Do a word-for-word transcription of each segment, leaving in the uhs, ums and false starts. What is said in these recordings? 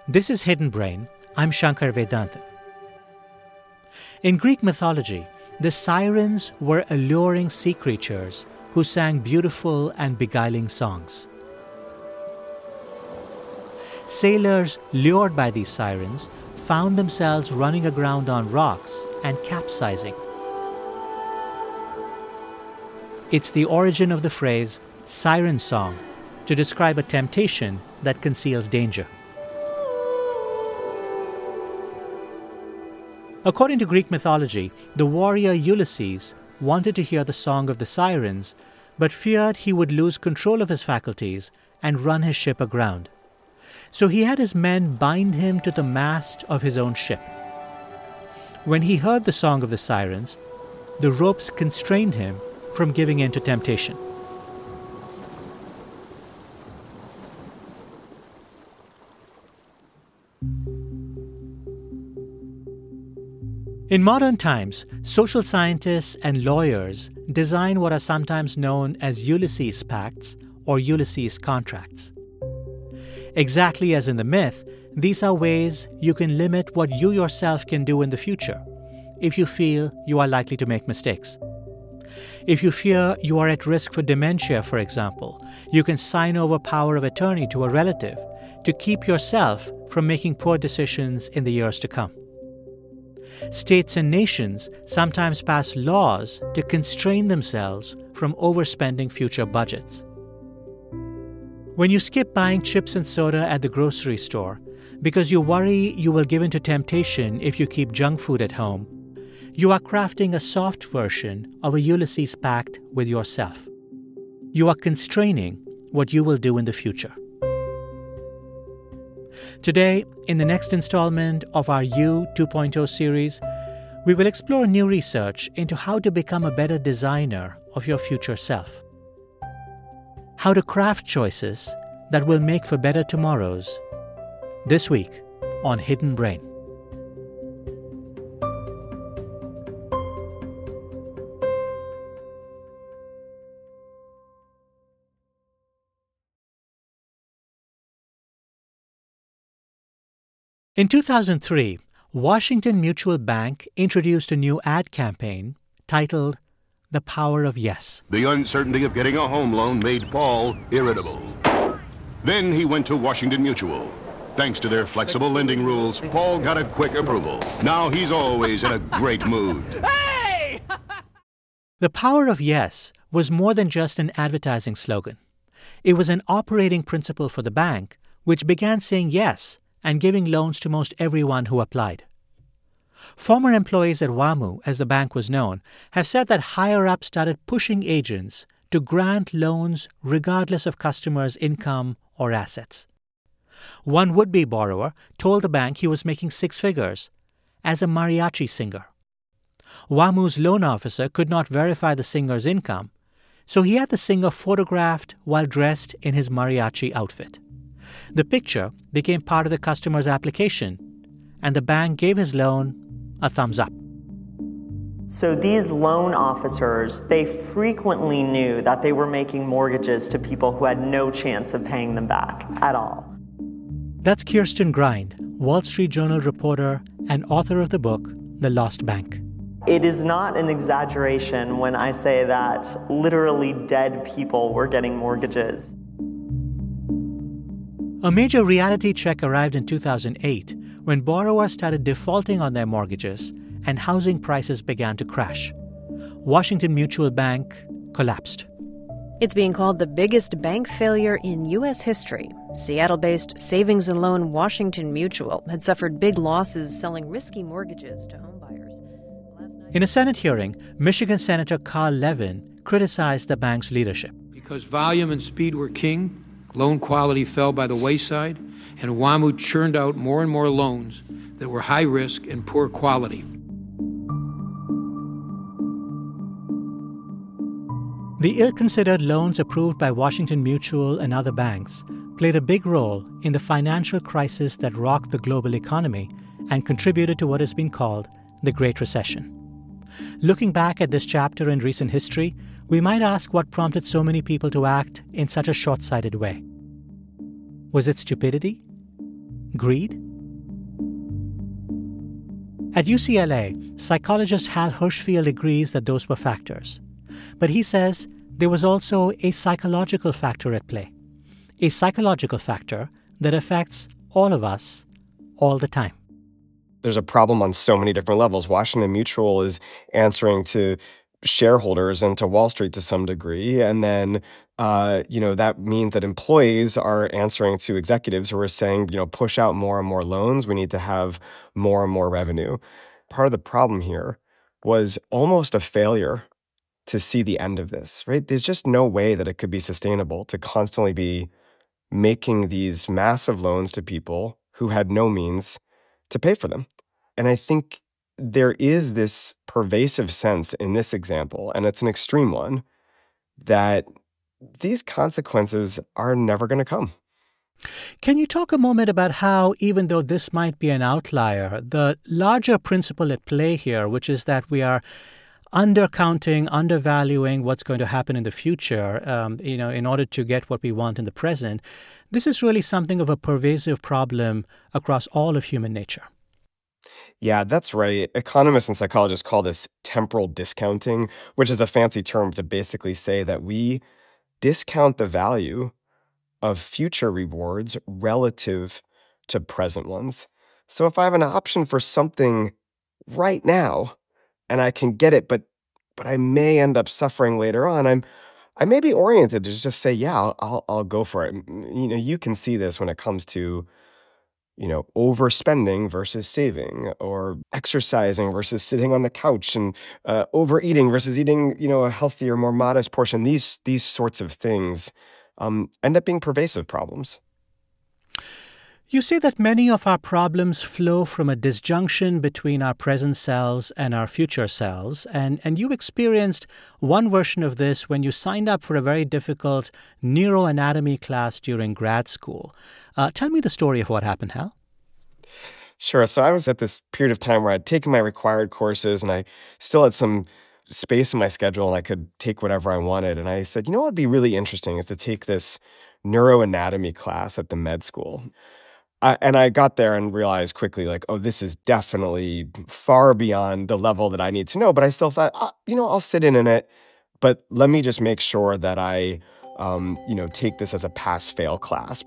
This is Hidden Brain. I'm Shankar Vedantam. In Greek mythology, the sirens were alluring sea creatures who sang beautiful and beguiling songs. Sailors lured by these sirens found themselves running aground on rocks and capsizing. It's the origin of the phrase siren song to describe a temptation that conceals danger. According to Greek mythology, the warrior Ulysses wanted to hear the song of the sirens, but feared he would lose control of his faculties and run his ship aground. So he had his men bind him to the mast of his own ship. When he heard the song of the sirens, the ropes constrained him from giving in to temptation. In modern times, social scientists and lawyers design what are sometimes known as Ulysses Pacts or Ulysses Contracts. Exactly as in the myth, these are ways you can limit what you yourself can do in the future if you feel you are likely to make mistakes. If you fear you are at risk for dementia, for example, you can sign over power of attorney to a relative to keep yourself from making poor decisions in the years to come. States and nations sometimes pass laws to constrain themselves from overspending future budgets. When you skip buying chips and soda at the grocery store because you worry you will give in to temptation if you keep junk food at home, you are crafting a soft version of a Ulysses Pact with yourself. You are constraining what you will do in the future. Today, in the next installment of our You two point oh series, we will explore new research into how to become a better designer of your future self. How to craft choices that will make for better tomorrows. This week on Hidden Brain. In two thousand three, Washington Mutual Bank introduced a new ad campaign titled The Power of Yes. The uncertainty of getting a home loan made Paul irritable. Then he went to Washington Mutual. Thanks to their flexible lending rules, Paul got a quick approval. Now he's always in a great mood. Hey! The Power of Yes was more than just an advertising slogan. It was an operating principle for the bank, which began saying yes and giving loans to most everyone who applied. Former employees at WAMU, as the bank was known, have said that higher-ups started pushing agents to grant loans regardless of customers' income or assets. One would-be borrower told the bank he was making six figures as a mariachi singer. WAMU's loan officer could not verify the singer's income, so he had the singer photographed while dressed in his mariachi outfit. The picture became part of the customer's application, and the bank gave his loan a thumbs up. So these loan officers, they frequently knew that they were making mortgages to people who had no chance of paying them back at all. That's Kirsten Grind, Wall Street Journal reporter and author of the book, The Lost Bank. It is not an exaggeration when I say that literally dead people were getting mortgages. A major reality check arrived in two thousand eight when borrowers started defaulting on their mortgages and housing prices began to crash. Washington Mutual Bank collapsed. It's being called the biggest bank failure in U S history. Seattle-based savings and loan Washington Mutual had suffered big losses selling risky mortgages to homebuyers. In a Senate hearing, Michigan Senator Carl Levin criticized the bank's leadership. Because volume and speed were king, loan quality fell by the wayside, and WAMU churned out more and more loans that were high risk and poor quality. The ill-considered loans approved by Washington Mutual and other banks played a big role in the financial crisis that rocked the global economy and contributed to what has been called the Great Recession. Looking back at this chapter in recent history, we might ask what prompted so many people to act in such a short-sighted way. Was it stupidity? Greed? At U C L A, psychologist Hal Hershfield agrees that those were factors. But he says there was also a psychological factor at play, a psychological factor that affects all of us all the time. There's a problem on so many different levels. Washington Mutual is answering to shareholders and to Wall Street to some degree. And then, uh, you know, that means that employees are answering to executives who are saying, you know, push out more and more loans. We need to have more and more revenue. Part of the problem here was almost a failure to see the end of this, right? There's just no way that it could be sustainable to constantly be making these massive loans to people who had no means to pay for them. And I think there is this pervasive sense in this example, and it's an extreme one, that these consequences are never going to come. Can you talk a moment about how, even though this might be an outlier, the larger principle at play here, which is that we are undercounting, undervaluing what's going to happen in the future, um, you know, in order to get what we want in the present, this is really something of a pervasive problem across all of human nature. Yeah, that's right. Economists and psychologists call this temporal discounting, which is a fancy term to basically say that we discount the value of future rewards relative to present ones. So if I have an option for something right now and I can get it, but but I may end up suffering later on, I'm I may be oriented to just say, yeah, I'll I'll, I'll go for it. You know, you can see this when it comes to, you know, overspending versus saving, or exercising versus sitting on the couch, and uh, overeating versus eating, you know, a healthier, more modest portion. These these sorts of things um, end up being pervasive problems. You say that many of our problems flow from a disjunction between our present selves and our future selves, and, and you experienced one version of this when you signed up for a very difficult neuroanatomy class during grad school. Uh, tell me the story of what happened, Hal. Sure. So I was at this period of time where I'd taken my required courses and I still had some space in my schedule and I could take whatever I wanted. And I said, you know what would be really interesting is to take this neuroanatomy class at the med school. I, and I got there and realized quickly, like, oh, this is definitely far beyond the level that I need to know. But I still thought, ah, you know, I'll sit in in it. But let me just make sure that I, um, you know, take this as a pass-fail class.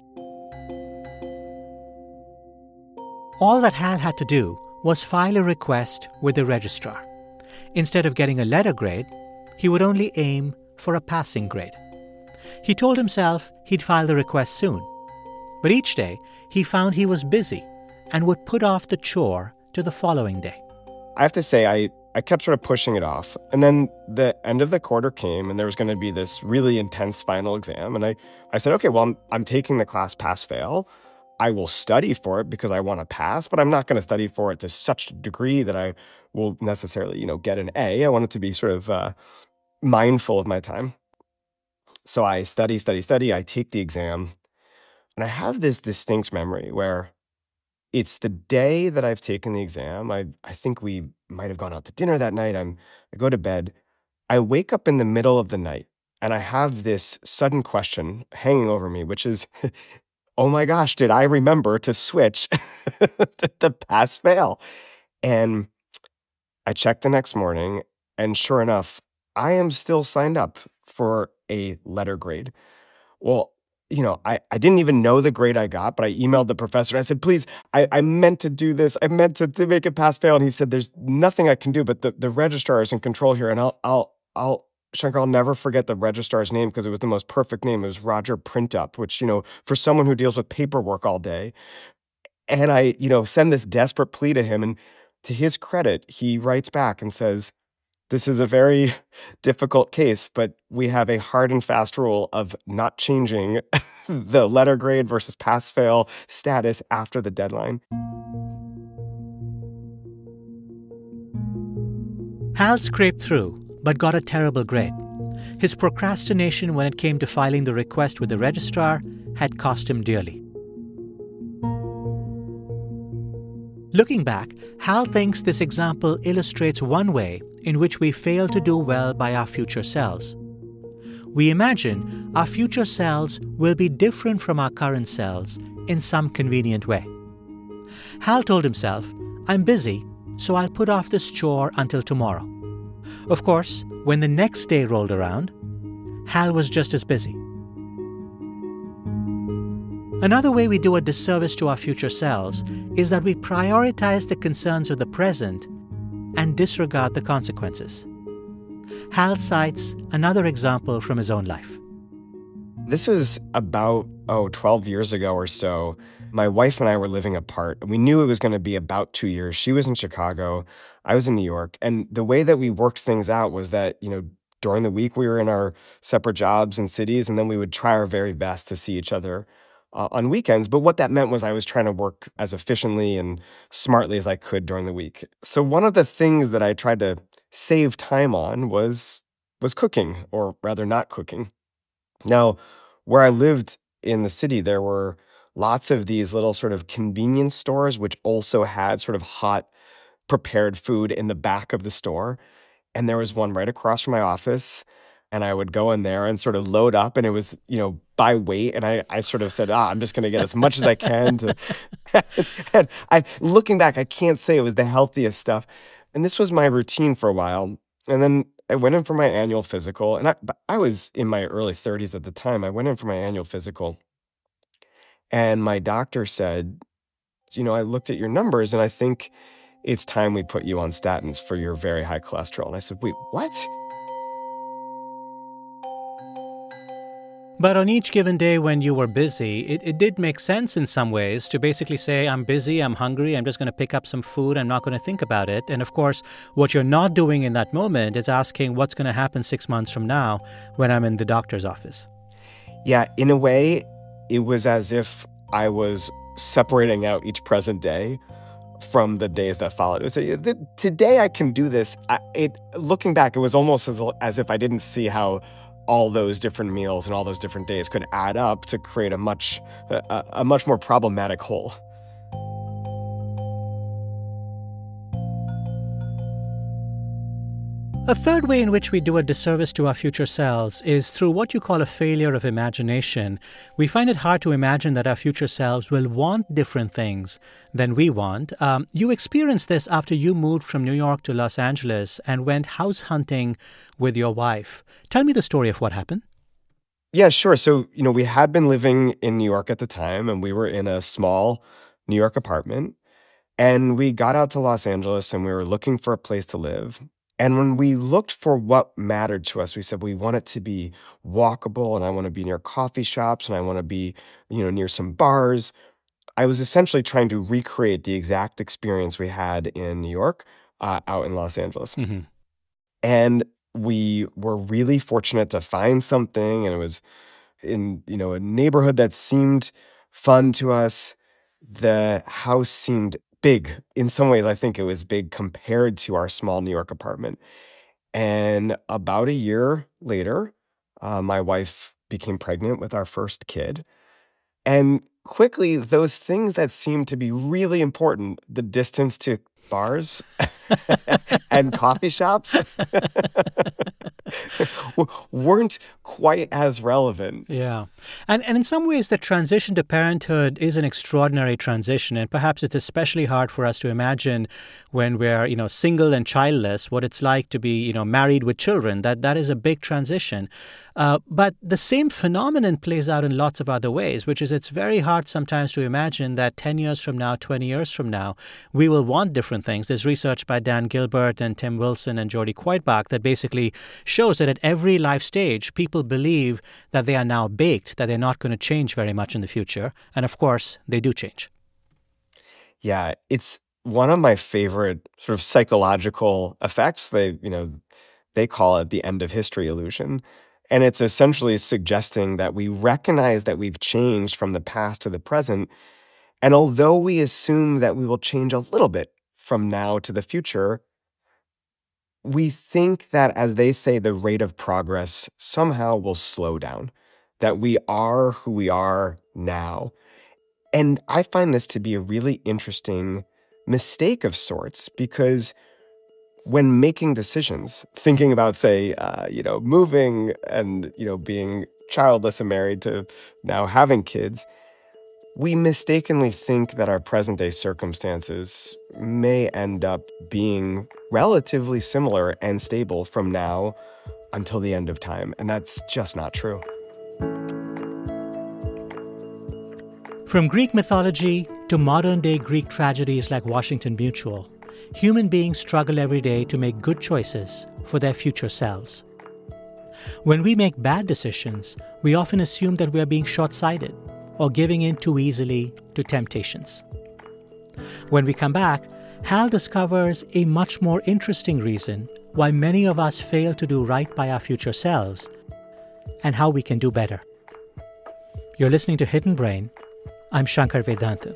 All that Hal had to do was file a request with the registrar. Instead of getting a letter grade, he would only aim for a passing grade. He told himself he'd file the request soon. But each day, he found he was busy and would put off the chore to the following day. I have to say, I, I kept sort of pushing it off. And then the end of the quarter came, and there was going to be this really intense final exam. And I, I said, okay, well, I'm, I'm taking the class pass-fail. I will study for it because I want to pass, but I'm not going to study for it to such a degree that I will necessarily, you know, get an A. I want it to be sort of uh, mindful of my time. So I study, study, study. I take the exam. And I have this distinct memory where it's the day that I've taken the exam. I I think we might have gone out to dinner that night. I'm I go to bed. I wake up in the middle of the night and I have this sudden question hanging over me, which is, oh my gosh, did I remember to switch to pass fail? And I check the next morning, and sure enough, I am still signed up for a letter grade. Well, you know, I, I didn't even know the grade I got, but I emailed the professor and I said, please, I, I meant to do this. I meant to, to make it pass fail. And he said, there's nothing I can do, but the, the registrar is in control here. And I'll, I'll, I'll, Shankar, I'll never forget the registrar's name because it was the most perfect name. It was Roger Printup, which, you know, for someone who deals with paperwork all day. And I, you know, send this desperate plea to him. And to his credit, he writes back and says, this is a very difficult case, but we have a hard and fast rule of not changing the letter grade versus pass-fail status after the deadline. Hal scraped through, but got a terrible grade. His procrastination when it came to filing the request with the registrar had cost him dearly. Looking back, Hal thinks this example illustrates one way in which we fail to do well by our future selves. We imagine our future selves will be different from our current selves in some convenient way. Hal told himself, I'm busy, so I'll put off this chore until tomorrow. Of course, when the next day rolled around, Hal was just as busy. Another way we do a disservice to our future selves is that we prioritize the concerns of the present and disregard the consequences. Hal cites another example from his own life. This was about, oh, twelve years ago or so. My wife and I were living apart. We knew it was going to be about two years. She was in Chicago. I was in New York. And the way that we worked things out was that, you know, during the week we were in our separate jobs and cities, and then we would try our very best to see each other uh, on weekends. But what that meant was I was trying to work as efficiently and smartly as I could during the week. So one of the things that I tried to save time on was was cooking, or rather not cooking. Now, where I lived in the city, there were lots of these little sort of convenience stores, which also had sort of hot prepared food in the back of the store. And there was one right across from my office. And I would go in there and sort of load up, and it was, you know, by weight. And I, I sort of said, ah, I'm just going to get as much as I can. To and I, looking back, I can't say it was the healthiest stuff. And this was my routine for a while. And then I went in for my annual physical, and I, I was in my early thirties at the time. I went in for my annual physical, and my doctor said, you know, I looked at your numbers, and I think it's time we put you on statins for your very high cholesterol. And I said, wait, what? But on each given day when you were busy, it, it did make sense in some ways to basically say, I'm busy, I'm hungry, I'm just going to pick up some food, I'm not going to think about it. And of course, what you're not doing in that moment is asking what's going to happen six months from now when I'm in the doctor's office. Yeah, in a way, it was as if I was separating out each present day from the days that followed. It was, uh, today I can do this. I, it looking back, it was almost as, as if I didn't see how all those different meals and all those different days could add up to create a much a, a much more problematic whole. A third way in which we do a disservice to our future selves is through what you call a failure of imagination. We find it hard to imagine that our future selves will want different things than we want. Um, you experienced this after you moved from New York to Los Angeles and went house hunting with your wife. Tell me the story of what happened. Yeah, sure. So, you know, we had been living in New York at the time, and we were in a small New York apartment. And we got out to Los Angeles, and we were looking for a place to live. And when we looked for what mattered to us, we said, we want it to be walkable, and I want to be near coffee shops, and I want to be, you know, near some bars. I was essentially trying to recreate the exact experience we had in New York uh, out in Los Angeles. Mm-hmm. And we were really fortunate to find something, and it was in, you know, a neighborhood that seemed fun to us. The house seemed big. In some ways, I think it was big compared to our small New York apartment. And about a year later, uh, my wife became pregnant with our first kid. And quickly, those things that seemed to be really important, the distance to bars and coffee shops, weren't quite as relevant. Yeah. And and in some ways, the transition to parenthood is an extraordinary transition. And perhaps it's especially hard for us to imagine when we're, you know, single and childless, what it's like to be, you know, married with children. That that is a big transition. Uh, but the same phenomenon plays out in lots of other ways, which is it's very hard sometimes to imagine that ten years from now, twenty years from now, we will want different things. There's research by Dan Gilbert and Tim Wilson and Jody Quoitbach that basically shows that at every life stage, people believe that they are now baked, that they're not going to change very much in the future. And of course, they do change. Yeah, it's one of my favorite sort of psychological effects. They, you know, they call it the end of history illusion. And it's essentially suggesting that we recognize that we've changed from the past to the present. And although we assume that we will change a little bit from now to the future, we think that, as they say, the rate of progress somehow will slow down, that we are who we are now. And I find this to be a really interesting mistake of sorts, because when making decisions, thinking about, say, uh, you know, moving and, you know, being childless and married to now having kids, we mistakenly think that our present-day circumstances may end up being relatively similar and stable from now until the end of time, and that's just not true. From Greek mythology to modern-day Greek tragedies like Washington Mutual, human beings struggle every day to make good choices for their future selves. When we make bad decisions, we often assume that we are being short-sighted or giving in too easily to temptations. When we come back, Hal discovers a much more interesting reason why many of us fail to do right by our future selves and how we can do better. You're listening to Hidden Brain. I'm Shankar Vedantam.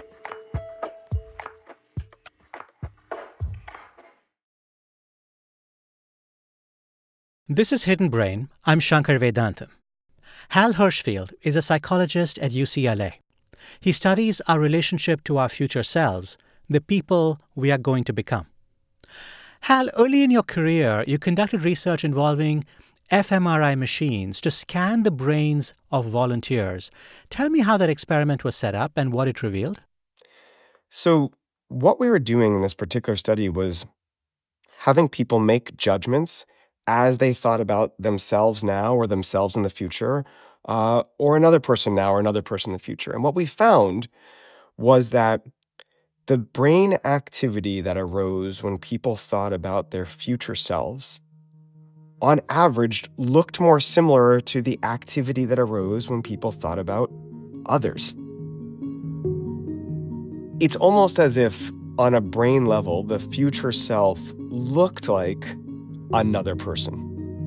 This is Hidden Brain. I'm Shankar Vedantam. Hal Hershfield is a psychologist at U C L A. He studies our relationship to our future selves, the people we are going to become. Hal, early in your career, you conducted research involving fMRI machines to scan the brains of volunteers. Tell me how that experiment was set up and what it revealed. So what we were doing in this particular study was having people make judgments as they thought about themselves now or themselves in the future, uh, or another person now or another person in the future. And what we found was that the brain activity that arose when people thought about their future selves, on average, looked more similar to the activity that arose when people thought about others. It's almost as if, on a brain level, the future self looked like another person.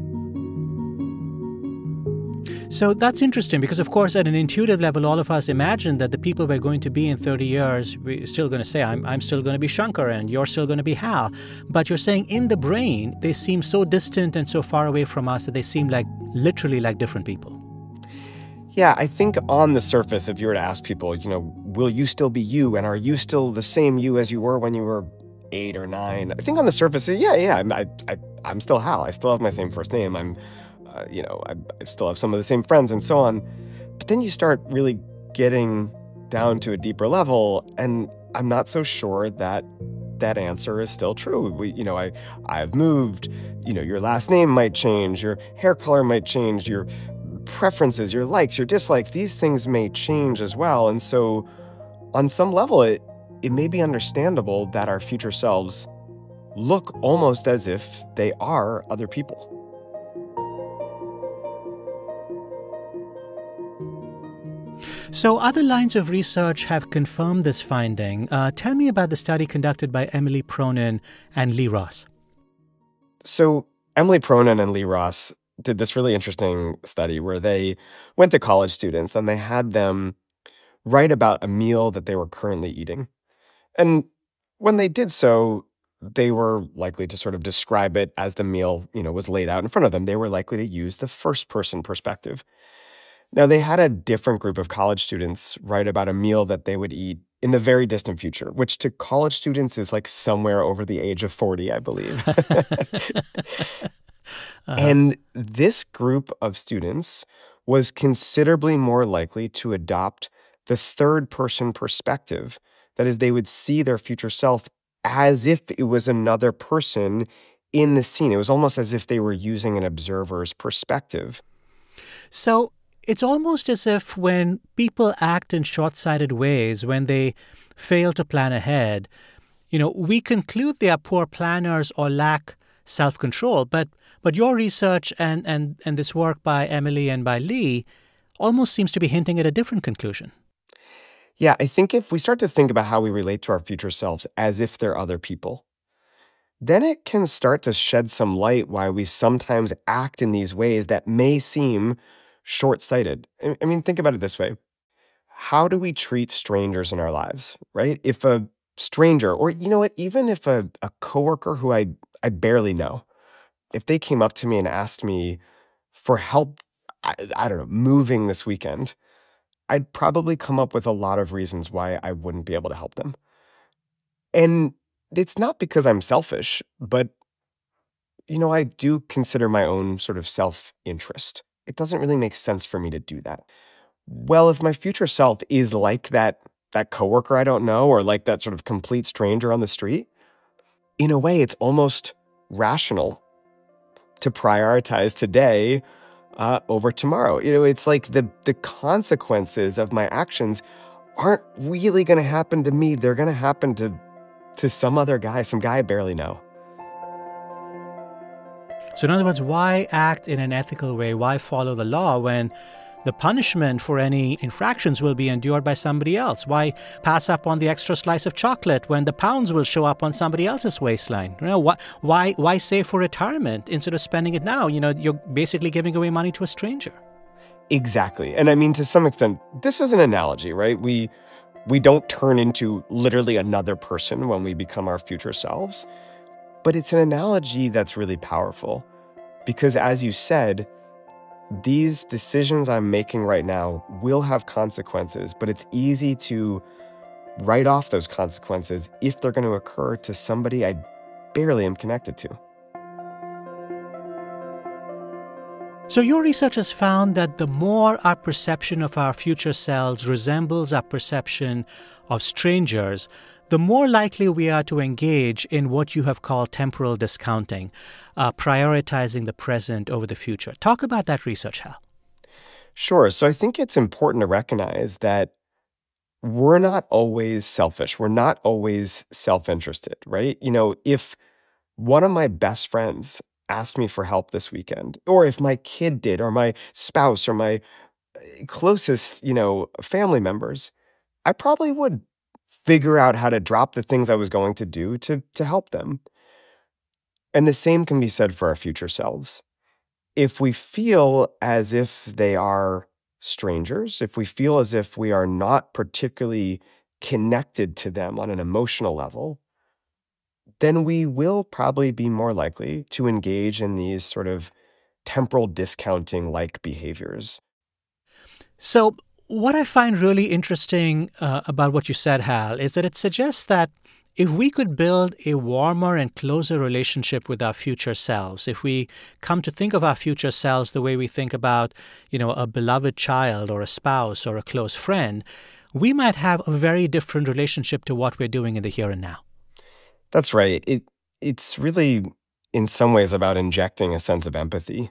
So that's interesting because, of course, at an intuitive level, all of us imagine that the people we're going to be in thirty years, we're still going to say, I'm, I'm still going to be Shankar and you're still going to be Hal. But you're saying in the brain, they seem so distant and so far away from us that they seem like literally like different people. Yeah, I think on the surface, if you were to ask people, you know, will you still be you? And are you still the same you as you were when you were eight or nine? I think on the surface, yeah, yeah, I, I, I'm still Hal. I still have my same first name. I'm, uh, you know, I, I still have some of the same friends and so on. But then you start really getting down to a deeper level, and I'm not so sure that that answer is still true. We, you know, I, I've moved. You know, your last name might change, your hair color might change, your preferences, your likes, your dislikes. These things may change as well, and so on some level, it. It may be understandable that our future selves look almost as if they are other people. So other lines of research have confirmed this finding. Uh, tell me about the study conducted by Emily Pronin and Lee Ross. So Emily Pronin and Lee Ross did this really interesting study where they went to college students and they had them write about a meal that they were currently eating. And when they did so, they were likely to sort of describe it as the meal, you know, was laid out in front of them. They were likely to use the first-person perspective. Now, they had a different group of college students write about a meal that they would eat in the very distant future, which to college students is like somewhere over the age of forty, I believe. uh-huh. And this group of students was considerably more likely to adopt the third-person perspective. That is, they would see their future self as if it was another person in the scene. It was almost as if they were using an observer's perspective. So it's almost as if when people act in short-sighted ways, when they fail to plan ahead, you know, we conclude they are poor planners or lack self-control. But but your research and, and, and this work by Emily and by Lee almost seems to be hinting at a different conclusion. Yeah, I think if we start to think about how we relate to our future selves as if they're other people, then it can start to shed some light why we sometimes act in these ways that may seem short-sighted. I mean, think about it this way. How do we treat strangers in our lives, right? If a stranger, or you know what, even if a, a coworker who I, I barely know, if they came up to me and asked me for help, I, I don't know, moving this weekend, I'd probably come up with a lot of reasons why I wouldn't be able to help them. And it's not because I'm selfish, but, you know, I do consider my own sort of self-interest. It doesn't really make sense for me to do that. well, if my future self is like that that coworker I don't know, or like that sort of complete stranger on the street, in a way, it's almost rational to prioritize today uh, over tomorrow. You know, it's like the the consequences of my actions aren't really going to happen to me. They're going to happen to to some other guy, some guy I barely know. So in other words, why act in an ethical way? Why follow the law when the punishment for any infractions will be endured by somebody else? Why pass up on the extra slice of chocolate when the pounds will show up on somebody else's waistline? You know, why, why, why save for retirement instead of spending it now? You know, you're basically giving away money to a stranger. Exactly. And I mean, to some extent, this is an analogy, right? We we don't turn into literally another person when we become our future selves. But it's an analogy that's really powerful because, as you said, these decisions I'm making right now will have consequences, but it's easy to write off those consequences if they're going to occur to somebody I barely am connected to. So your research has found that the more our perception of our future selves resembles our perception of strangers, the more likely we are to engage in what you have called temporal discounting, uh, prioritizing the present over the future. Talk about that research, Hal. Sure. So I think it's important to recognize that we're not always selfish. We're not always self-interested, right? You know, if one of my best friends asked me for help this weekend, or if my kid did, or my spouse, or my closest, you know, family members, I probably would figure out how to drop the things I was going to do to, to help them. And the same can be said for our future selves. If we feel as if they are strangers, if we feel as if we are not particularly connected to them on an emotional level, then we will probably be more likely to engage in these sort of temporal discounting-like behaviors. So what I find really interesting uh, about what you said, Hal, is that it suggests that if we could build a warmer and closer relationship with our future selves, if we come to think of our future selves the way we think about, you know, a beloved child or a spouse or a close friend, we might have a very different relationship to what we're doing in the here and now. That's right. It it's really, in some ways, about injecting a sense of empathy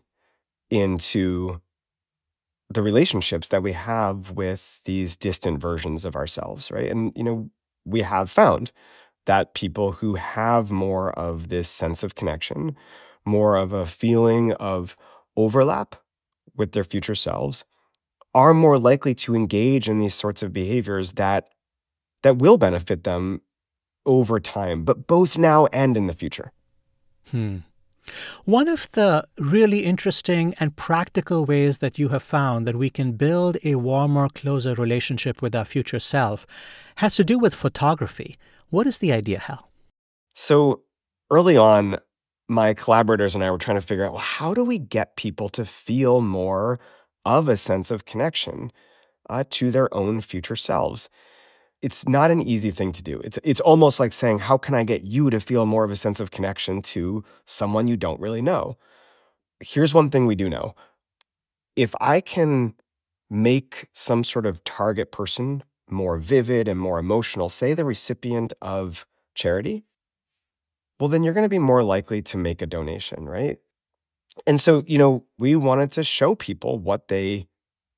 into the relationships that we have with these distant versions of ourselves, right? And, you know, we have found that people who have more of this sense of connection, more of a feeling of overlap with their future selves, are more likely to engage in these sorts of behaviors that that will benefit them over time, but both now and in the future. Hmm. One of the really interesting and practical ways that you have found that we can build a warmer, closer relationship with our future self has to do with photography. What is the idea, Hal? So early on, my collaborators and I were trying to figure out, well, how do we get people to feel more of a sense of connection uh, to their own future selves? It's not an easy thing to do. It's it's almost like saying, how can I get you to feel more of a sense of connection to someone you don't really know? Here's one thing we do know. If I can make some sort of target person more vivid and more emotional, say the recipient of charity, well, then you're going to be more likely to make a donation, right? And so, you know, we wanted to show people what they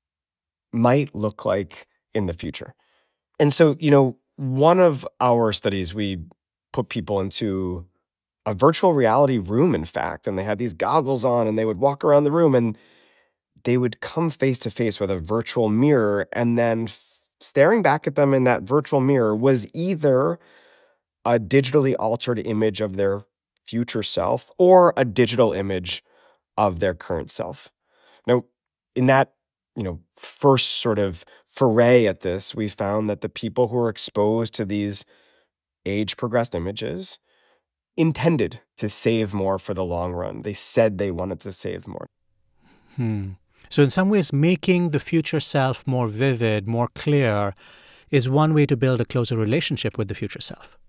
might look like in the future. And so, you know, one of our studies, we put people into a virtual reality room, in fact, and they had these goggles on and they would walk around the room and they would come face to face with a virtual mirror. And then f- staring back at them in that virtual mirror was either a digitally altered image of their future self or a digital image of their current self. Now, in that, you know, first sort of foray at this, we found that the people who were exposed to these age-progressed images intended to save more for the long run. They said they wanted to save more. Hmm. So in some ways, making the future self more vivid, more clear, is one way to build a closer relationship with the future self.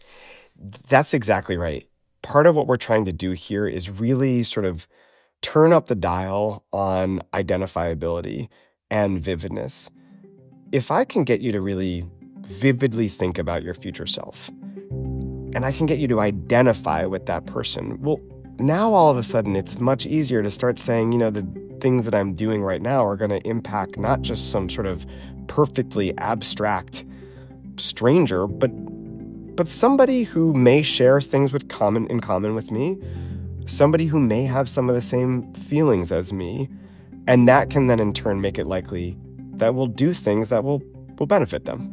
That's exactly right. Part of what we're trying to do here is really sort of turn up the dial on identifiability and vividness. If I can get you to really vividly think about your future self, and I can get you to identify with that person, well, now all of a sudden it's much easier to start saying, you know, the things that I'm doing right now are going to impact not just some sort of perfectly abstract stranger, but but somebody who may share things with common in common with me, somebody who may have some of the same feelings as me, and that can then in turn make it likely that we'll do things that will will benefit them.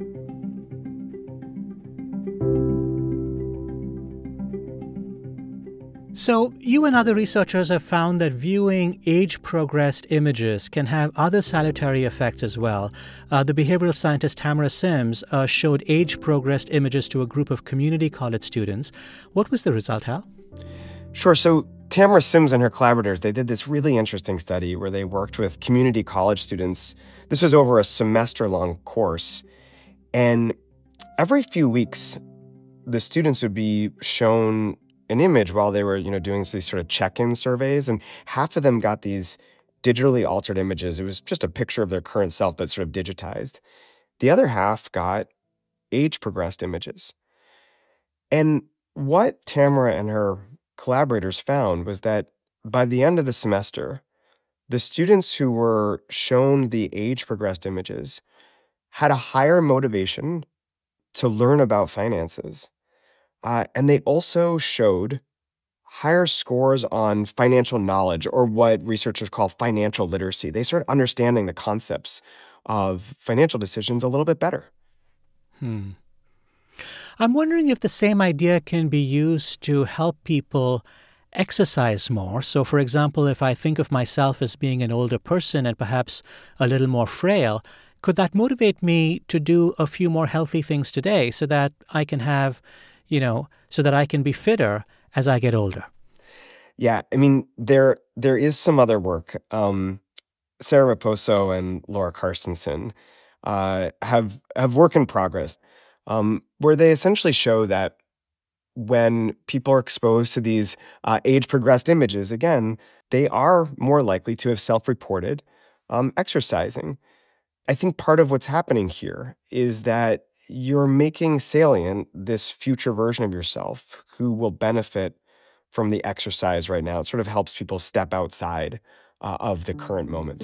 So, you and other researchers have found that viewing age-progressed images can have other salutary effects as well. Uh, the behavioral scientist Tamara Sims uh, showed age-progressed images to a group of community college students. What was the result, Hal? Sure. So Tamara Sims and her collaborators, they did this really interesting study where they worked with community college students. This was over a semester-long course. And every few weeks, the students would be shown an image while they were, you know, doing these sort of check-in surveys, and half of them got these digitally altered images. It was just a picture of their current self, but sort of digitized. The other half got age-progressed images. And what Tamara and her collaborators found was that by the end of the semester, the students who were shown the age-progressed images had a higher motivation to learn about finances. Uh, and they also showed higher scores on financial knowledge, or what researchers call financial literacy. They started understanding the concepts of financial decisions a little bit better. Hmm. I'm wondering if the same idea can be used to help people exercise more. So, for example, if I think of myself as being an older person and perhaps a little more frail, could that motivate me to do a few more healthy things today so that I can have you know, so that I can be fitter as I get older? Yeah, I mean, there there is some other work. Um, Sarah Raposo and Laura Carstensen uh, have have work in progress um, where they essentially show that when people are exposed to these uh, age-progressed images, again, they are more likely to have self-reported um, exercising. I think part of what's happening here is that you're making salient this future version of yourself who will benefit from the exercise right now. It sort of helps people step outside uh, of the current moment.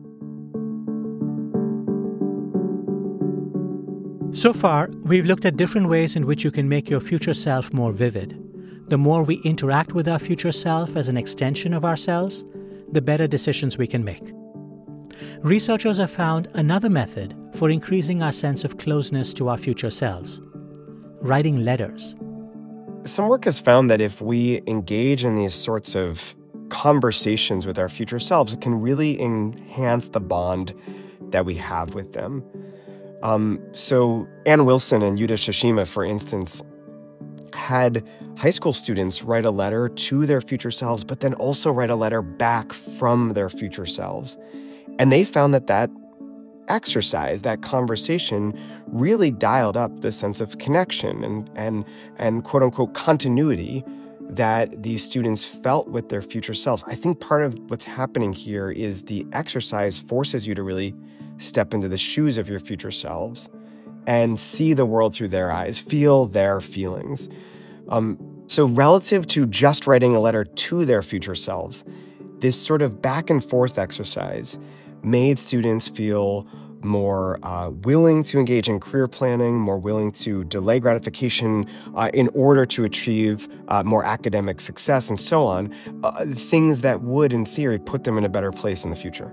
So far, we've looked at different ways in which you can make your future self more vivid. The more we interact with our future self as an extension of ourselves, the better decisions we can make. Researchers have found another method for increasing our sense of closeness to our future selves: writing letters. Some work has found that if we engage in these sorts of conversations with our future selves, it can really enhance the bond that we have with them. Um, so Ann Wilson and Yuta Shishima, for instance, had high school students write a letter to their future selves, but then also write a letter back from their future selves. And they found that that exercise, that conversation, really dialed up the sense of connection and and and quote unquote continuity that these students felt with their future selves. I think part of what's happening here is the exercise forces you to really step into the shoes of your future selves and see the world through their eyes, feel their feelings. Um, so relative to just writing a letter to their future selves, this sort of back and forth exercise made students feel more uh, willing to engage in career planning, more willing to delay gratification uh, in order to achieve uh, more academic success and so on, uh, things that would, in theory, put them in a better place in the future.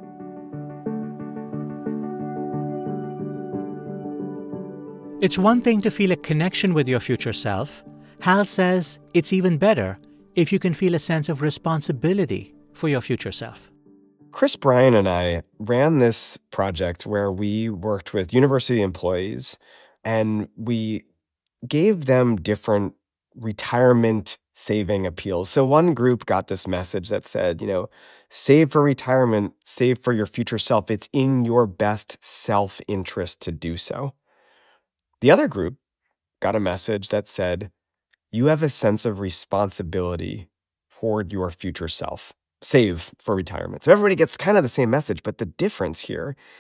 It's one thing to feel a connection with your future self. Hal says it's even better if you can feel a sense of responsibility for your future self. Chris Bryan and I ran this project where we worked with university employees and we gave them different retirement saving appeals. So one group got this message that said, you know, save for retirement, save for your future self. It's in your best self-interest to do so. The other group got a message that said, you have a sense of responsibility toward your future self. Save for retirement. So everybody gets kind of the same message, but the difference here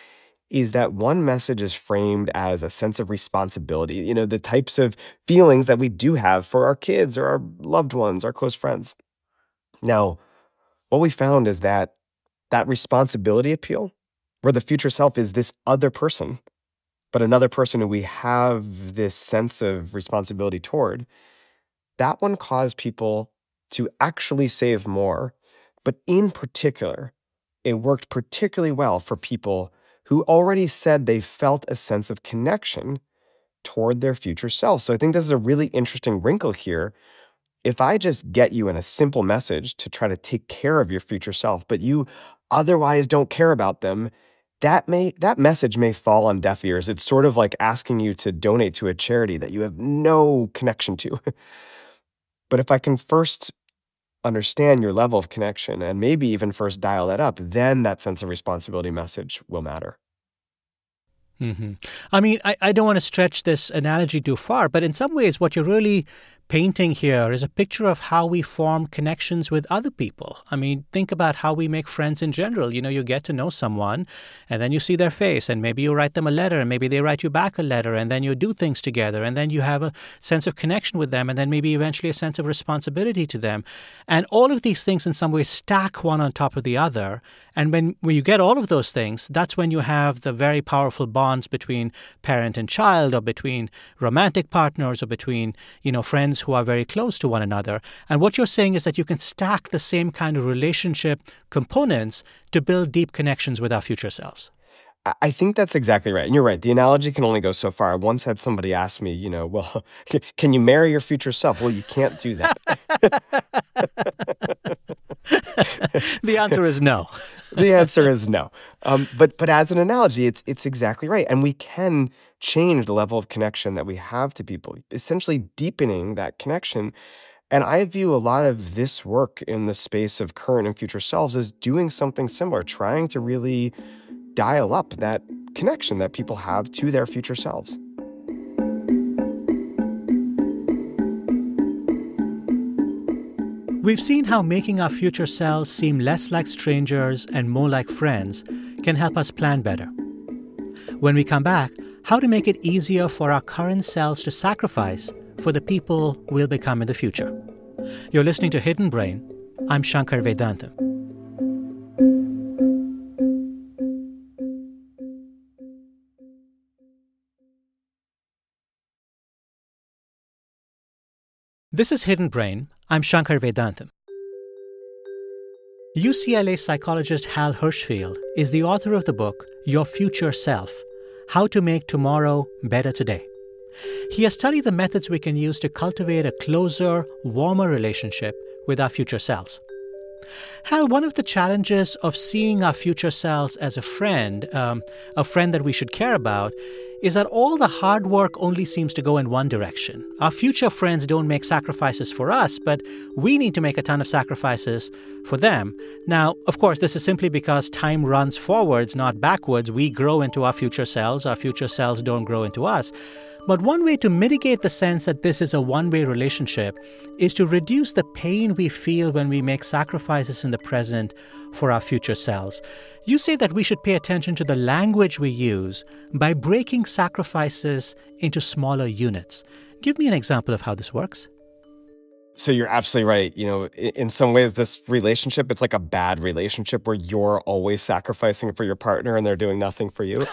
is that one message is framed as a sense of responsibility, you know, the types of feelings that we do have for our kids or our loved ones, our close friends. Now, what we found is that that responsibility appeal, where the future self is this other person, but another person who we have this sense of responsibility toward, that one caused people to actually save more. But in particular, it worked particularly well for people who already said they felt a sense of connection toward their future self. So I think this is a really interesting wrinkle here. If I just get you in a simple message to try to take care of your future self, but you otherwise don't care about them, that may that message may fall on deaf ears. It's sort of like asking you to donate to a charity that you have no connection to. But if I can first understand your level of connection and maybe even first dial that up, then that sense of responsibility message will matter. Mm-hmm. I mean, I, I don't want to stretch this analogy too far, but in some ways, what you're really painting here is a picture of how we form connections with other people. I mean, think about how we make friends in general. You know, you get to know someone and then you see their face and maybe you write them a letter and maybe they write you back a letter and then you do things together and then you have a sense of connection with them and then maybe eventually a sense of responsibility to them. And all of these things in some way stack one on top of the other. And when, when you get all of those things, that's when you have the very powerful bonds between parent and child or between romantic partners or between, you know, friends who are very close to one another. And what you're saying is that you can stack the same kind of relationship components to build deep connections with our future selves. I think that's exactly right. And you're right. The analogy can only go so far. I once had somebody ask me, you know, well, can you marry your future self? Well, you can't do that. The answer is no. The answer is no. Um, but but as an analogy, it's it's exactly right. And we can change the level of connection that we have to people, essentially deepening that connection. And I view a lot of this work in the space of current and future selves as doing something similar, trying to really dial up that connection that people have to their future selves. We've seen how making our future selves seem less like strangers and more like friends can help us plan better. When we come back, how to make it easier for our current selves to sacrifice for the people we'll become in the future. You're listening to Hidden Brain. I'm Shankar Vedantam. This is Hidden Brain. I'm Shankar Vedantam. U C L A psychologist Hal Hershfield is the author of the book Your Future Self: How to Make Tomorrow Better Today. He has studied the methods we can use to cultivate a closer, warmer relationship with our future selves. Hal, one of the challenges of seeing our future selves as a friend, um, a friend that we should care about, is that all the hard work only seems to go in one direction. Our future friends don't make sacrifices for us, but we need to make a ton of sacrifices for them. Now, of course, this is simply because time runs forwards, not backwards. We grow into our future selves. Our future selves don't grow into us. But one way to mitigate the sense that this is a one-way relationship is to reduce the pain we feel when we make sacrifices in the present for our future selves. You say that we should pay attention to the language we use by breaking sacrifices into smaller units. Give me an example of how this works. So you're absolutely right. You know, in some ways, this relationship, it's like a bad relationship where you're always sacrificing for your partner and they're doing nothing for you.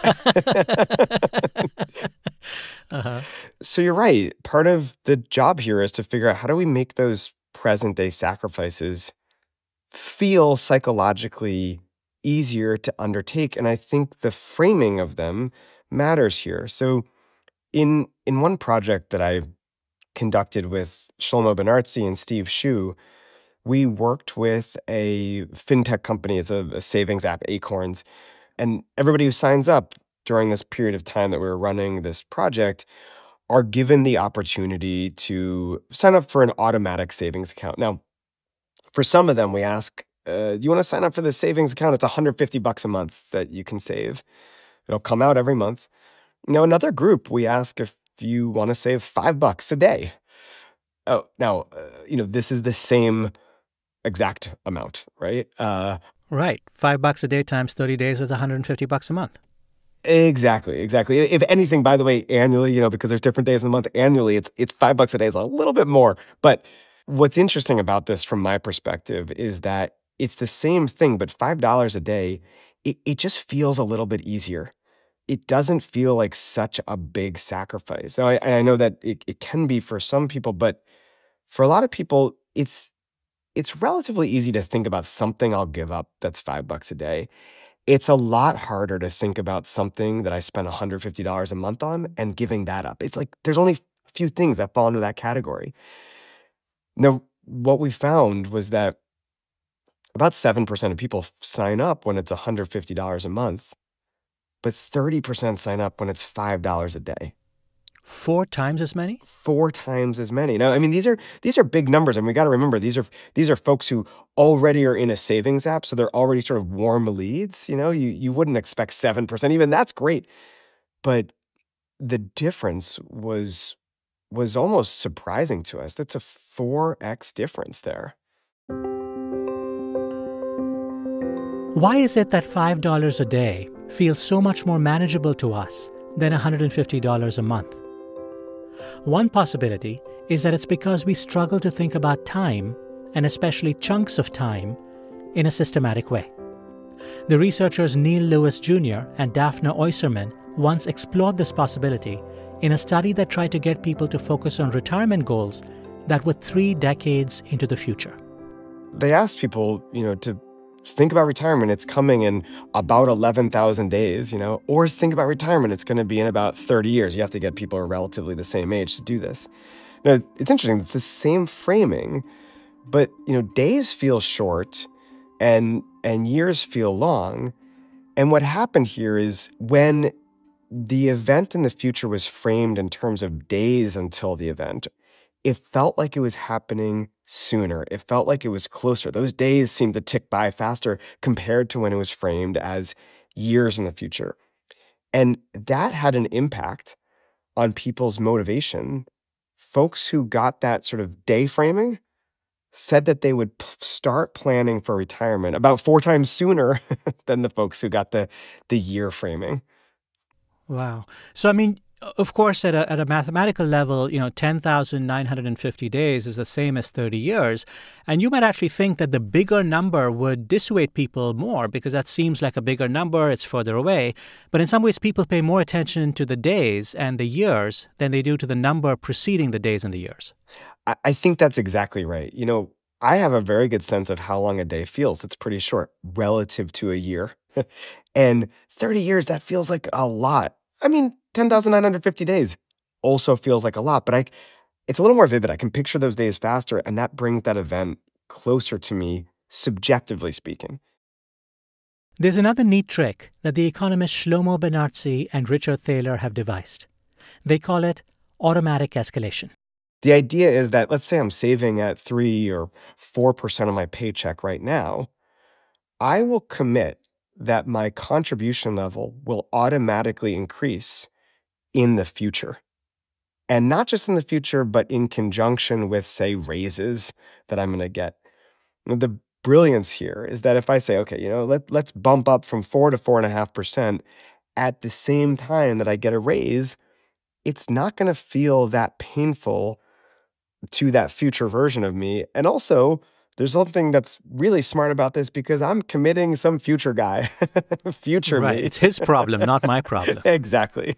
uh-huh. So you're right. Part of the job here is to figure out how do we make those present day sacrifices feel psychologically easier to undertake. And I think the framing of them matters here. So in in one project that I conducted with Shlomo Benartzi and Steve Shu, we worked with a fintech company, it's a, a savings app, Acorns. And everybody who signs up during this period of time that we were running this project are given the opportunity to sign up for an automatic savings account. Now, for some of them, we ask, uh, you want to sign up for this savings account? It's one hundred fifty bucks a month that you can save. It'll come out every month. Now, another group, we ask if you want to save five bucks a day. Oh, now, uh, you know, this is the same exact amount, right? Uh, right. Five bucks a day times thirty days is one hundred fifty bucks a month. Exactly, exactly. If anything, by the way, annually, you know, because there's different days in the month, annually, it's it's five bucks a day is a little bit more. But what's interesting about this from my perspective is that it's the same thing, but five dollars a day, it, it just feels a little bit easier. It doesn't feel like such a big sacrifice. Now, I, I know that it, it can be for some people, but for a lot of people, it's it's relatively easy to think about something I'll give up that's five bucks a day. It's a lot harder to think about something that I spend one hundred fifty dollars a month on and giving that up. It's like there's only a few things that fall into that category. Now, what we found was that about seven percent of people sign up when it's one hundred fifty dollars a month, but thirty percent sign up when it's five dollars a day. Four times as many? Four times as many. Now, I mean, these are these are big numbers, and we got to remember these are these are folks who already are in a savings app, so they're already sort of warm leads. You know, you you wouldn't expect seven percent. Even that's great, but the difference was was almost surprising to us. That's a four x difference there. Why is it that five dollars a day feels so much more manageable to us than one hundred fifty dollars a month? One possibility is that it's because we struggle to think about time, and especially chunks of time, in a systematic way. The researchers Neil Lewis Junior and Daphne Oyserman once explored this possibility in a study that tried to get people to focus on retirement goals that were three decades into the future. They asked people, you know, to think about retirement. It's coming in about eleven thousand days, you know, or think about retirement. It's going to be in about thirty years. You have to get people who are relatively the same age to do this. Now, it's interesting. It's the same framing, but, you know, days feel short and and years feel long. And what happened here is when the event in the future was framed in terms of days until the event, it felt like it was happening sooner. It felt like it was closer. Those days seemed to tick by faster compared to when it was framed as years in the future. And that had an impact on people's motivation. Folks who got that sort of day framing said that they would p- start planning for retirement about four times sooner than the folks who got the, the year framing. Wow. So, I mean, of course, at a, at a mathematical level, you know, ten thousand nine hundred fifty days is the same as thirty years. And you might actually think that the bigger number would dissuade people more because that seems like a bigger number, it's further away. But in some ways, people pay more attention to the days and the years than they do to the number preceding the days and the years. I, I think that's exactly right. You know, I have a very good sense of how long a day feels. It's pretty short relative to a year. And thirty years, that feels like a lot. I mean, ten thousand nine hundred fifty days also feels like a lot, but I, it's a little more vivid. I can picture those days faster, and that brings that event closer to me, subjectively speaking. There's another neat trick that the economists Shlomo Benartzi and Richard Thaler have devised. They call it automatic escalation. The idea is that, let's say I'm saving at three or four percent of my paycheck right now, I will commit that my contribution level will automatically increase in the future. And not just in the future, but in conjunction with, say, raises that I'm going to get. The brilliance here is that if I say, okay, you know, let, let's bump up from four to four and a half percent at the same time that I get a raise, it's not going to feel that painful to that future version of me. And also, there's something that's really smart about this because I'm committing some future guy, future right. me. It's his problem, not my problem. Exactly.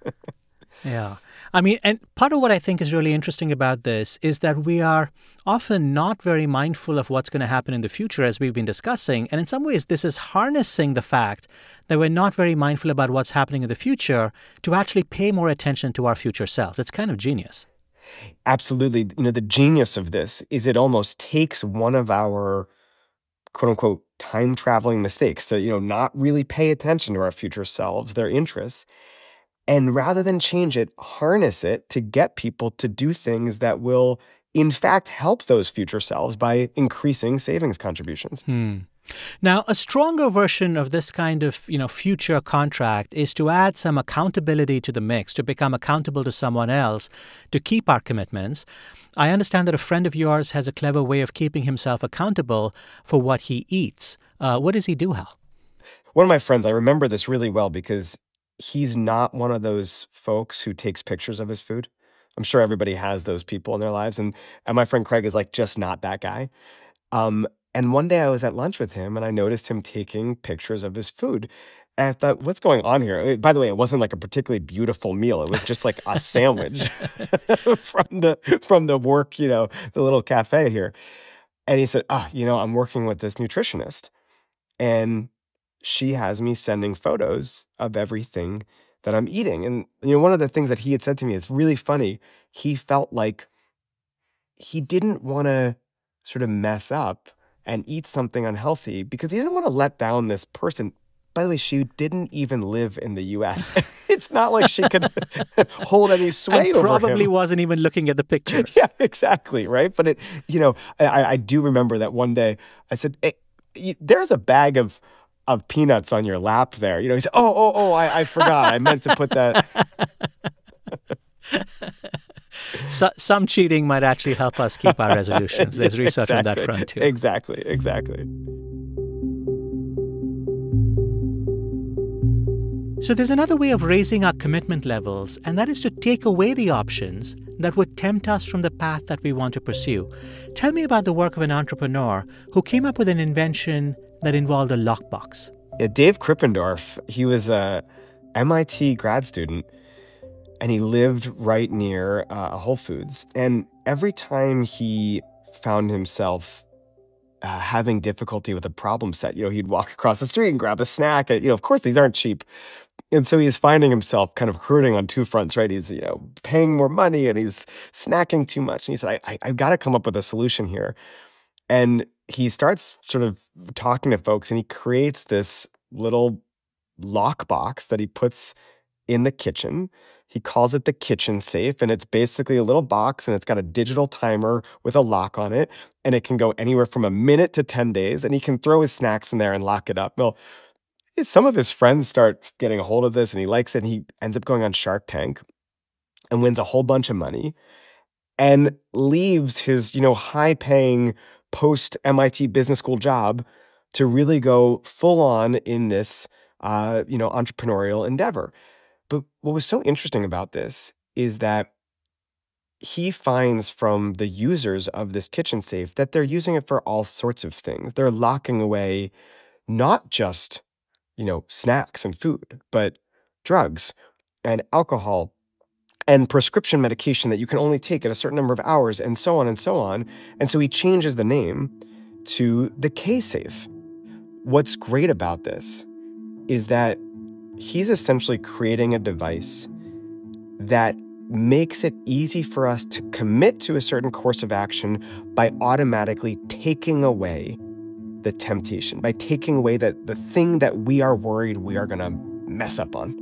Yeah. I mean, and part of what I think is really interesting about this is that we are often not very mindful of what's going to happen in the future, as we've been discussing. And in some ways, this is harnessing the fact that we're not very mindful about what's happening in the future to actually pay more attention to our future selves. It's kind of genius. Absolutely. You know, the genius of this is it almost takes one of our quote unquote time traveling mistakes. So, you know, not really pay attention to our future selves, their interests. And rather than change it, harness it to get people to do things that will, in fact, help those future selves by increasing savings contributions. Hmm. Now, a stronger version of this kind of, you know, future contract is to add some accountability to the mix, to become accountable to someone else, to keep our commitments. I understand that a friend of yours has a clever way of keeping himself accountable for what he eats. Uh, what does he do, Hal? One of my friends, I remember this really well because he's not one of those folks who takes pictures of his food. I'm sure everybody has those people in their lives, and, and my friend Craig is like just not that guy. Um, and one day I was at lunch with him, and I noticed him taking pictures of his food. And I thought, what's going on here? Uh, By the way, it wasn't like a particularly beautiful meal. It was just like a sandwich from the from the work, you know, the little cafe here. And he said, ah, you know, I'm working with this nutritionist, and she has me sending photos of everything that I'm eating. And, you know, one of the things that he had said to me is really funny. He felt like he didn't want to sort of mess up and eat something unhealthy because he didn't want to let down this person. By the way, she didn't even live in the U S It's not like she could hold any sway and over probably him. wasn't even looking at the pictures. Yeah, exactly, right? But, it, you know, I, I do remember that one day I said, hey, y- there's a bag of of peanuts on your lap there. You know, he said, oh, oh, oh, I, I forgot. I meant to put that. So, some cheating might actually help us keep our resolutions. There's research exactly. on that front, too. Exactly, exactly. So there's another way of raising our commitment levels, and that is to take away the options that would tempt us from the path that we want to pursue. Tell me about the work of an entrepreneur who came up with an invention that involved a lockbox. Yeah, Dave Krippendorf, he was a M I T grad student, and he lived right near uh, a Whole Foods. And every time he found himself uh, having difficulty with a problem set, you know, he'd walk across the street and grab a snack. And, you know, of course, these aren't cheap. And so he's finding himself kind of hurting on two fronts, right? He's, you know, paying more money and he's snacking too much. And he said, I, I, I've got to come up with a solution here. And he starts sort of talking to folks, and he creates this little lockbox that he puts in the kitchen. He calls it the kitchen safe, and it's basically a little box, and it's got a digital timer with a lock on it, and it can go anywhere from a minute to ten days, and he can throw his snacks in there and lock it up. Well, some of his friends start getting a hold of this, and he likes it, and he ends up going on Shark Tank and wins a whole bunch of money and leaves his, you know, high-paying post-M I T business school job to really go full-on in this, uh, you know, entrepreneurial endeavor. But what was so interesting about this is that he finds from the users of this kitchen safe that they're using it for all sorts of things. They're locking away not just, you know, snacks and food, but drugs and alcohol and prescription medication that you can only take at a certain number of hours, and so on and so on. And so he changes the name to the K-Safe. What's great about this is that he's essentially creating a device that makes it easy for us to commit to a certain course of action by automatically taking away the temptation, by taking away the, the thing that we are worried we are going to mess up on.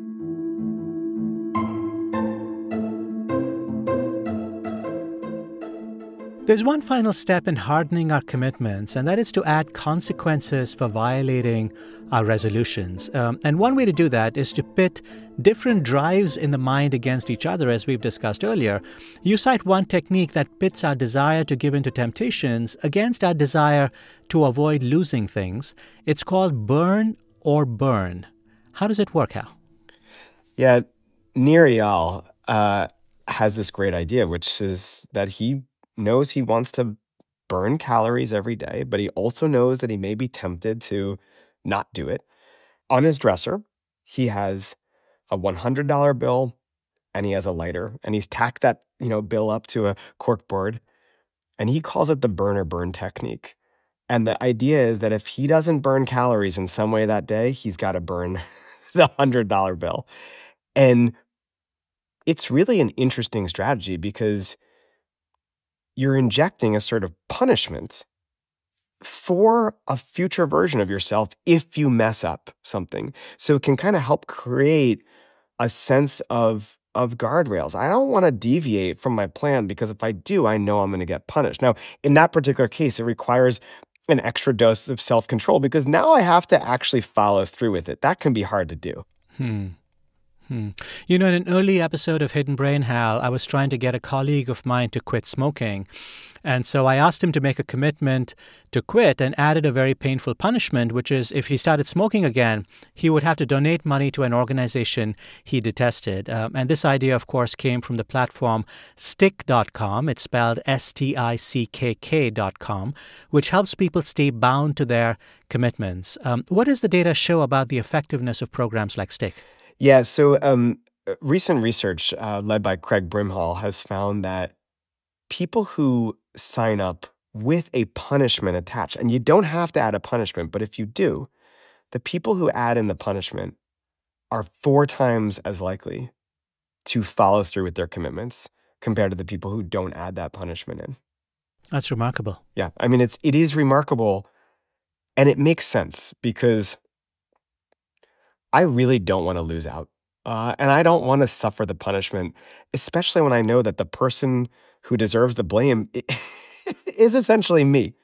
There's one final step in hardening our commitments, and that is to add consequences for violating our resolutions. Um, and one way to do that is to pit different drives in the mind against each other, as we've discussed earlier. You cite one technique that pits our desire to give in to temptations against our desire to avoid losing things. It's called burn or burn. How does it work, Hal? Yeah, Nir Eyal uh, has this great idea, which is that he knows he wants to burn calories every day, but he also knows that he may be tempted to not do it. On his dresser, he has a one hundred dollar bill and he has a lighter, and he's tacked that, you know, bill up to a cork board, and he calls it the burn or burn technique. And the idea is that if he doesn't burn calories in some way that day, he's got to burn the one hundred dollar bill. And it's really an interesting strategy because you're injecting a sort of punishment for a future version of yourself if you mess up something. So it can kind of help create a sense of, of guardrails. I don't want to deviate from my plan because if I do, I know I'm going to get punished. Now, in that particular case, it requires an extra dose of self-control because now I have to actually follow through with it. That can be hard to do. Hmm. Hmm. You know, in an early episode of Hidden Brain, Hal, I was trying to get a colleague of mine to quit smoking. And so I asked him to make a commitment to quit and added a very painful punishment, which is if he started smoking again, he would have to donate money to an organization he detested. Um, and this idea, of course, came from the platform stick dot com. It's spelled S T I C K K dot com, which helps people stay bound to their commitments. Um, what does the data show about the effectiveness of programs like Stick? Yeah, so um, recent research uh, led by Craig Brimhall has found that people who sign up with a punishment attached, and you don't have to add a punishment, but if you do, the people who add in the punishment are four times as likely to follow through with their commitments compared to the people who don't add that punishment in. That's remarkable. Yeah, I mean, it's it is remarkable, and it makes sense because I really don't want to lose out. Uh, and I don't want to suffer the punishment, especially when I know that the person who deserves the blame is essentially me.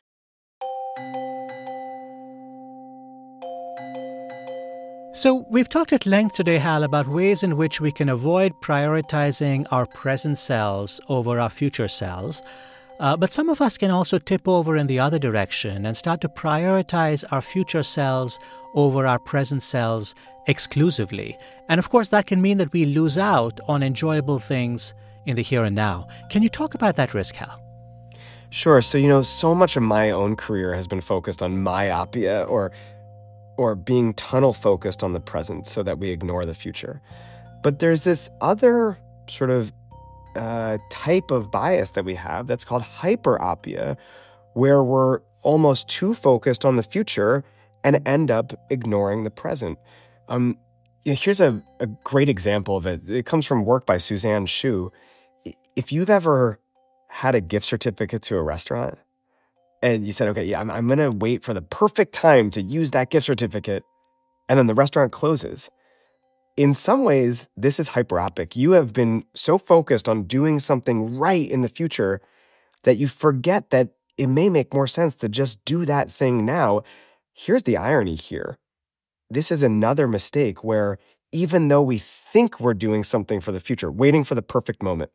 So we've talked at length today, Hal, about ways in which we can avoid prioritizing our present selves over our future selves. Uh, but some of us can also tip over in the other direction and start to prioritize our future selves over our present selves exclusively. And of course, that can mean that we lose out on enjoyable things in the here and now. Can you talk about that risk, Hal? Sure. So, you know, so much of my own career has been focused on myopia or or being tunnel focused on the present so that we ignore the future. But there's this other sort of uh, type of bias that we have that's called hyperopia, where we're almost too focused on the future and end up ignoring the present. Um, here's a, a great example of it. It comes from work by Suzanne Shu. If you've ever had a gift certificate to a restaurant and you said, okay, yeah, I'm, I'm going to wait for the perfect time to use that gift certificate, and then the restaurant closes. In some ways, this is hyperopic. You have been so focused on doing something right in the future that you forget that it may make more sense to just do that thing now. Here's the irony here. This is another mistake where even though we think we're doing something for the future, waiting for the perfect moment,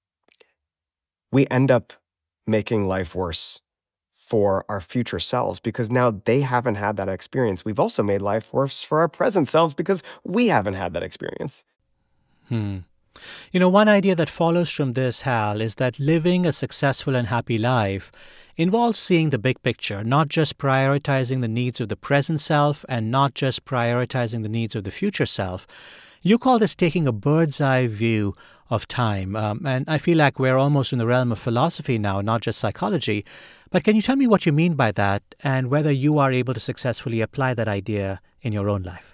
we end up making life worse for our future selves because now they haven't had that experience. We've also made life worse for our present selves because we haven't had that experience. Hmm. You know, one idea that follows from this, Hal, is that living a successful and happy life involves seeing the big picture, not just prioritizing the needs of the present self and not just prioritizing the needs of the future self. You call this taking a bird's eye view of time. Um, and I feel like we're almost in the realm of philosophy now, not just psychology. But can you tell me what you mean by that and whether you are able to successfully apply that idea in your own life?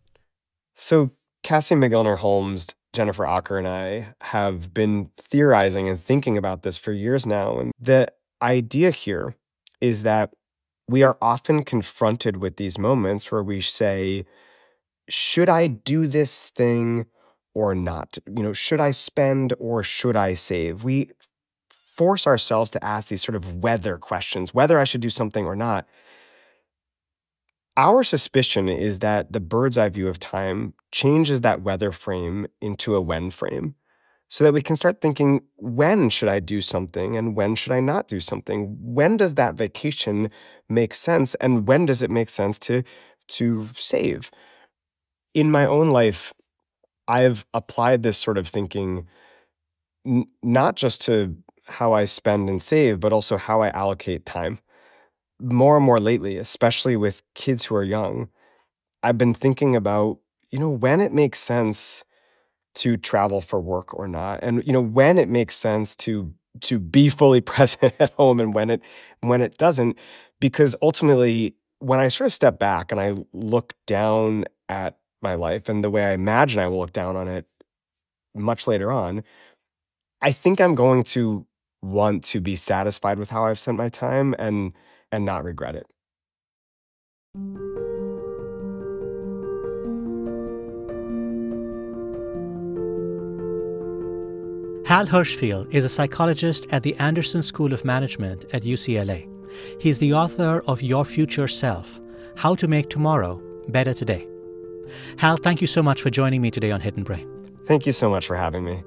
So Cassie McGillner-Holmes, Jennifer Acker, and I have been theorizing and thinking about this for years now. And the idea here is that we are often confronted with these moments where we say, should I do this thing or not? You know, should I spend or should I save? We force ourselves to ask these sort of whether questions, whether I should do something or not. Our suspicion is that the bird's eye view of time changes that whether frame into a when frame so that we can start thinking, when should I do something and when should I not do something? When does that vacation make sense and when does it make sense to, to save? In my own life, I've applied this sort of thinking n- not just to how I spend and save, but also how I allocate time. More and more lately, especially with kids who are young, I've been thinking about, you know, when it makes sense to travel for work or not, and, you know, when it makes sense to to be fully present at home and when it when it doesn't, because ultimately, when I sort of step back and I look down at my life and the way I imagine I will look down on it much later on, I think I'm going to want to be satisfied with how I've spent my time and and not regret it. Hal Hershfield is a psychologist at the Anderson School of Management at U C L A. He's the author of Your Future Self, How to Make Tomorrow Better Today. Hal, thank you so much for joining me today on Hidden Brain. Thank you so much for having me.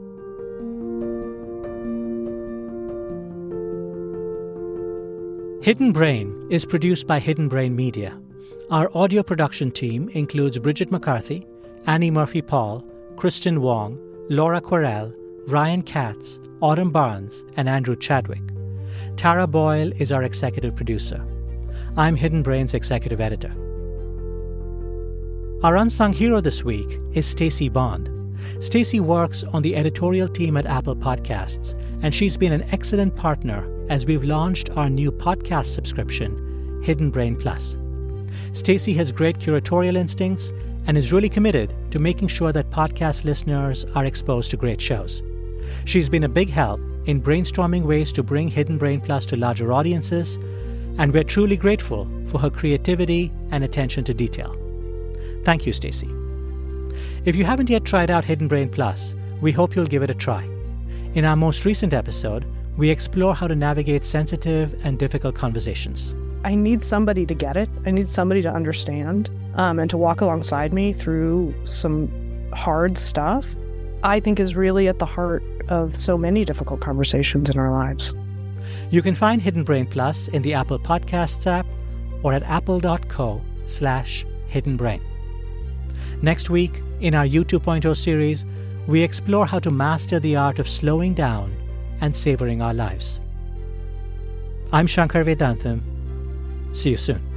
Hidden Brain is produced by Hidden Brain Media. Our audio production team includes Bridget McCarthy, Annie Murphy-Paul, Kristen Wong, Laura Querelle, Ryan Katz, Autumn Barnes, and Andrew Chadwick. Tara Boyle is our executive producer. I'm Hidden Brain's executive editor. Our unsung hero this week is Stacey Bond. Stacey works on the editorial team at Apple Podcasts, and she's been an excellent partner as we've launched our new podcast subscription, Hidden Brain Plus. Stacey has great curatorial instincts and is really committed to making sure that podcast listeners are exposed to great shows. She's been a big help in brainstorming ways to bring Hidden Brain Plus to larger audiences, and we're truly grateful for her creativity and attention to detail. Thank you, Stacey. If you haven't yet tried out Hidden Brain Plus, we hope you'll give it a try. In our most recent episode, we explore how to navigate sensitive and difficult conversations. I need somebody to get it. I need somebody to understand um, and to walk alongside me through some hard stuff, I think is really at the heart of so many difficult conversations in our lives. You can find Hidden Brain Plus in the Apple Podcasts app or at apple.co slash hidden brain. Next week, in our U two point oh series, we explore how to master the art of slowing down and savoring our lives. I'm Shankar Vedantam. See you soon.